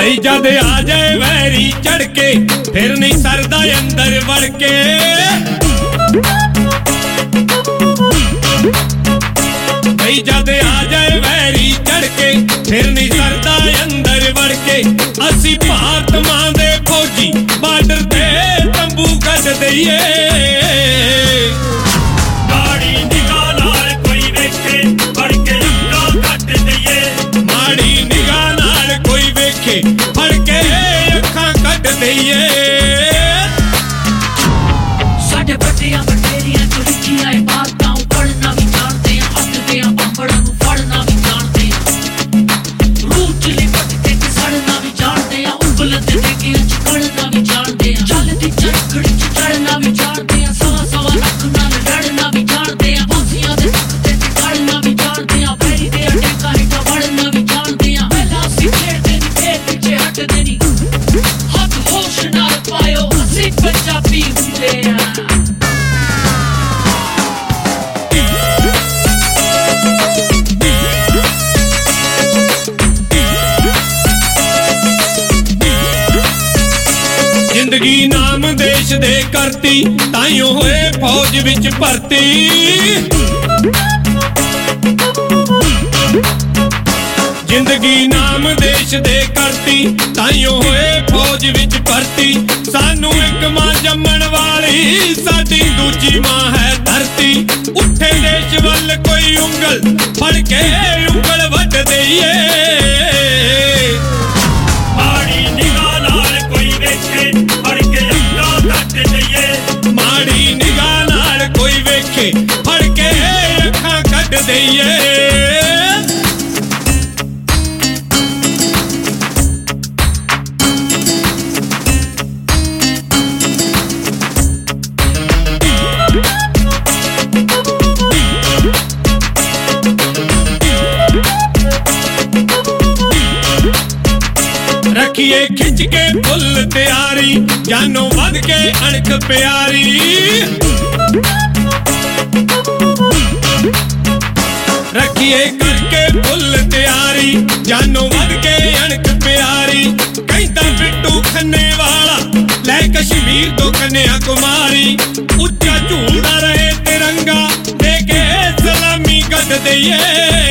ਬਈ ਜਦ ਆ ਜਾਏ ਵੈਰੀ ਚੜ ਕੇ ਫਿਰ ਨਹੀਂ ਸਰਦਾ ਅੰਦਰ ਵੜ ਕੇ। ਬਈ ਜਦ ਆ ਜਾਏ ਵੈਰੀ ਚੜ ਕੇ ਫਿਰ ਨਹੀਂ ਸਰਦਾ ਅੰਦਰ ਵੜ ਕੇ। ਅਸੀਂ ਭਾਰਤ ਮਾਂ ਦੇ ਫੌਜੀ ਬਾਰਡਰ ਤੇ ਤੰਬੂ ਕੱਢ ਦਈਏ। ਮਾੜੀ ਨਿਗਾਹ ਨਾਲ ਕੋਈ ਵੇਖੇ ਫੜ ਕੇ ਅੱਖਾਂ ਕੱਢ ਦਈਏ। ਮਾੜੀ ਨਿਗਾਹ ਨਾਲ ਕੋਈ ਵੇਖੇ ਫੜ ਕੇ ਅੱਖਾਂ ਕੱਢ ਦਈਏ। ਸਾਡੇ ਵੱਡਿਆਂ ਵਡੇਰਿਆਂ ਤੋਂ ਲਿਖੀਆਂ ਇਹ ਬਾਤਾਂ ਪੜ੍ਹਨਾ ਵੀ ਜਾਣਦੇ ਆ, ਹੱਥਦੇ ਆ ਪਾਪੜਾਂ ਨੂੰ ਫੜਨਾ ਵੀ ਜਾਣਦੇ ਆ। ਰੂਹ ਚ ਲਿਪਟ ਕੇ ਸੜਨਾ ਵੀ ਜਾਣਦੇ ਆ, ਉਂਗਲਾਂ ਤੇ ਡੇਗਿਆਂ ਚ ਪੜ੍ਹਨਾ ਵੀ ਜਾਣਦੇ ਆ। ਚੱਲਦੀ ਚਰਖੜੀ ਚ ਚੜ੍ਹਨਾ ਵੀ ਜਾਣਦੇ ਆ, ਸਵਾ ਸਵਾ ਲੱਖ ਨਾਲ ਲੜਨਾ ਵੀ ਜਾਣਦੇ ਆ। ਫੌਜੀਆਂ ਦੇ ਤਖਤੇ ਤੇ ਖੜਨਾ ਵੀ ਜਾਣਦੇ ਆ, ਵੈਰੀ ਦੇ ਅਟੈਕਾਂ ਹੇਠਾਂ ਵੜਨਾ ਵੀ ਜਾਣਦੇ ਆ। ਪਹਿਲਾਂ ਅਸੀਂ ਖੇਡਦੇ ਨੀ ਫੇਰ ਪਿੱਛੇ ਹਟਦੇ ਨੀ, ਹੱਥ ਹੋਸ਼ ਨਾਲ ਪਾਇਓ ਅਸੀਂ ਪੰਜਾਬੀ ਹੁੰਦੇ ਆ। ਜ਼ਿੰਦਗੀ ਨਾਮ ਦੇਸ਼ ਦੇ ਕਰਤੀ ਤਾਈਓ ਹੋਏ ਫੌਜ ਵਿੱਚ ਭਰਤੀ। ਜ਼ਿੰਦਗੀ ਨਾਮ ਦੇਸ਼ ਦੇ ਕਰਤੀ ਤਾਈਓ ਹੋਏ ਫੌਜ ਵਿੱਚ ਭਰਤੀ। ਸਾਨੂੰ ਇੱਕ ਮਾਂ ਜੰਮਣ ਵਾਲੀ ਸਾਡੀ ਦੂਜੀ ਮਾਂ ਹੈ ਧਰਤੀ। ਉੱਠੇ ਦੇਸ਼ ਵੱਲ ਕੋਈ ਉਂਗਲ ਫੜ ਕੇ ਉਂਗਲ ਵੱਢ ਦਈਏ। ਮਾੜੀ ਨਿਗਾਹ ਨਾਲ ਕੋਈ ਵੇਖੇ ਫੜ ਕੇ ਅੱਖਾਂ ਕੱਢ ਦਈਏ। ਮਾੜੀ ਨਿਗਾਹ ਨਾਲ ਕੋਈ ਵੇਖੇ ਫੜ ਕੇ ਅੱਖਾਂ ਕੱਢ ਦਈਏ। ਰੱਖੀਏ ਖਿੱਚ ਕੇ ਫੁੱਲ ਤਿਆਰੀ ਜਾਨੋਂ ਵੱਧ ਕੇ ਅਣਖ ਪਿਆਰੀ। ਰੱਖੀਏ ਕਰਕੇ ਫੁੱਲ ਤਿਆਰੀ ਜਾਨੋਂ ਵੱਧ ਕੇ ਅਣਖ ਪਿਆਰੀ। ਕਹਿੰਦਾ ਬਿੱਟੂ ਖੰਨੇ ਵਾਲਾ ਲੈ ਕਸ਼ਮੀਰ ਤੋਂ ਕੰਨਿਆ ਕੁਮਾਰੀ। ਉੱਚਾ ਝੂਲਦਾ ਰਹੇ ਤਿਰੰਗਾ ਦੇ ਕੇ ਸਲਾਮੀ ਕੱਢ ਦਈਏ।